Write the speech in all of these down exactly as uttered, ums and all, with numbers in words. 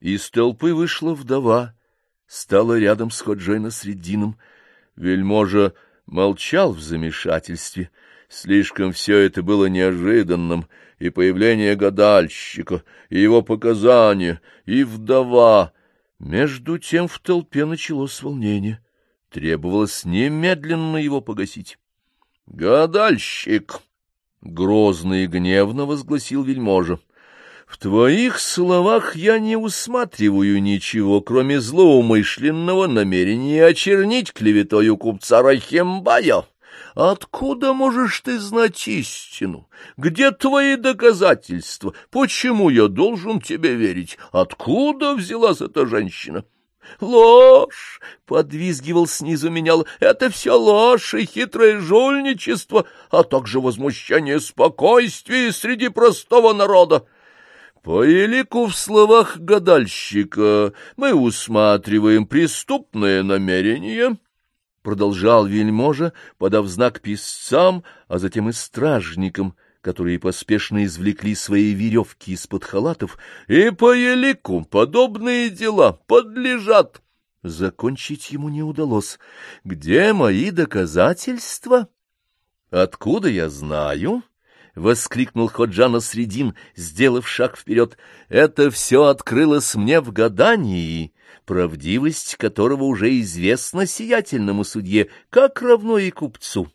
Из толпы вышла вдова, стала рядом с Ходжой Насреддином. Вельможа молчал в замешательстве. Слишком все это было неожиданным, и появление гадальщика, и его показания, и вдова. Между тем в толпе началось волнение. Требовалось немедленно его погасить. — Гадальщик! — грозно и гневно возгласил вельможа. — В твоих словах я не усматриваю ничего, кроме злоумышленного намерения очернить клеветою купца Рахимбая. Откуда можешь ты знать истину? Где твои доказательства? Почему я должен тебе верить? Откуда взялась эта женщина? — Ложь! — подвизгивал снизу менял. — Это все ложь и хитрое жульничество, а также возмущение спокойствия среди простого народа. По елику в словах гадальщика мы усматриваем преступное намерение, — продолжал вельможа, подав знак писцам, а затем и стражникам, которые поспешно извлекли свои веревки из-под халатов, и по елику подобные дела подлежат. Закончить ему не удалось. — Где мои доказательства? — Откуда я знаю? — воскликнул Ходжа Насреддин, сделав шаг вперед. — Это все открылось мне в гадании, правдивость которого уже известна сиятельному судье, как равно и купцу.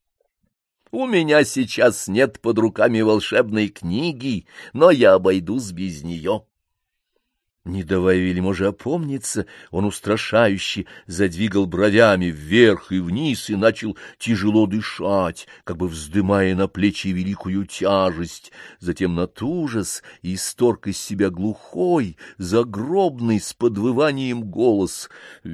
У меня сейчас нет под руками волшебной книги, но я обойдусь без нее. Не давая вельможе опомниться, он устрашающе задвигал бровями вверх и вниз и начал тяжело дышать, как бы вздымая на плечи великую тяжесть. Затем натужась и исторг из себя глухой, загробный с подвыванием голос: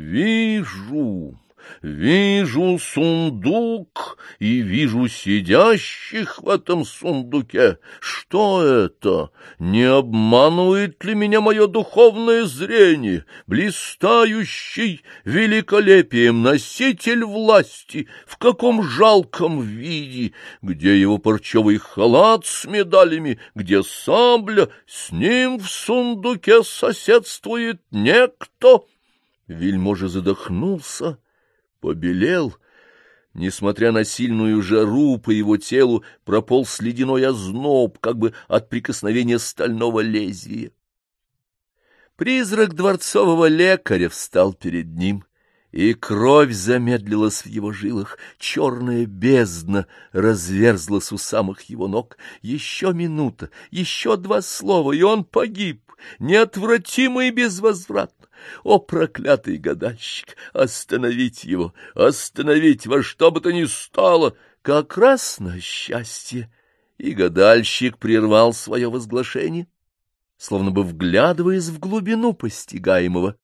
«Вижу! Вижу сундук и вижу сидящих в этом сундуке. Что это? Не обманывает ли меня мое духовное зрение? Блистающий великолепием носитель власти, в каком жалком виде? Где его парчевый халат с медалями? Где сабля? С ним в сундуке соседствует некто». Вельможа задохнулся, побелел. Несмотря на сильную жару, по его телу прополз ледяной озноб, как бы от прикосновения стального лезвия. Призрак дворцового лекаря встал перед ним, и кровь замедлилась в его жилах, черная бездна разверзлась у самых его ног. Еще минута, еще два слова, и он погиб, неотвратимо и безвозвратно. О, проклятый гадальщик! Остановить его, остановить во что бы то ни стало! Как раз на счастье! И гадальщик прервал свое возглашение, словно бы вглядываясь в глубину постигаемого.